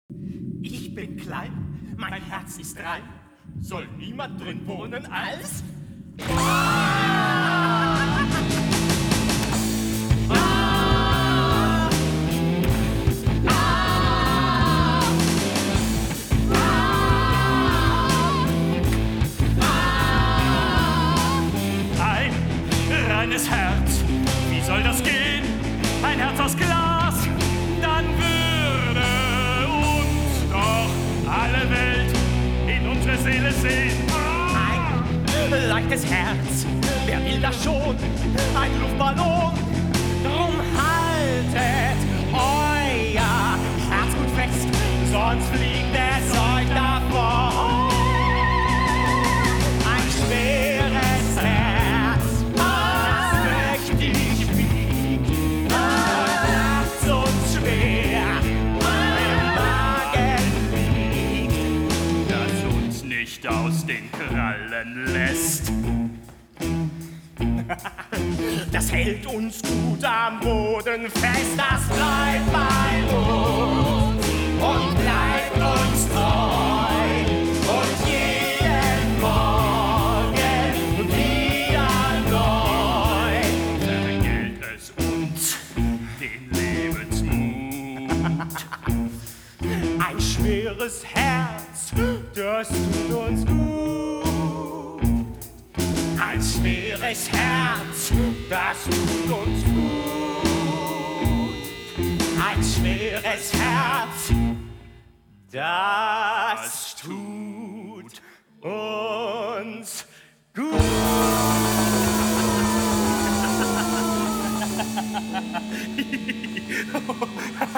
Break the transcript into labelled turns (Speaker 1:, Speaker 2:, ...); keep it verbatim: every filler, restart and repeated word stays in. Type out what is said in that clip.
Speaker 1: Ich bin klein, mein Herz ist rein. Soll niemand drin wohnen als...
Speaker 2: Ein reines Herz, wie soll das gehen? Ein Herz aus Glas, dann würde uns doch alle Welt in unsere Seele sehen.
Speaker 1: Ein leichtes Herz, wer will das schon? Ein Luftballon, drum haltet euer Herz gut fest, sonst fliegt es euch davon. Ein schweres Herz, das mächtig wiegt, und nachts uns schwer im Magen liegt,
Speaker 2: das uns nicht aus den Krallen lässt.
Speaker 1: Das hält uns gut am Boden fest, das bleibt bei uns und bleibt uns treu. Und jeden Morgen wieder neu
Speaker 2: Vergilt es uns den Lebensmut.
Speaker 1: ein schweres Herz, das tut uns gut. Ein schweres Herz, das tut uns gut. Ein schweres Herz, das tut uns gut.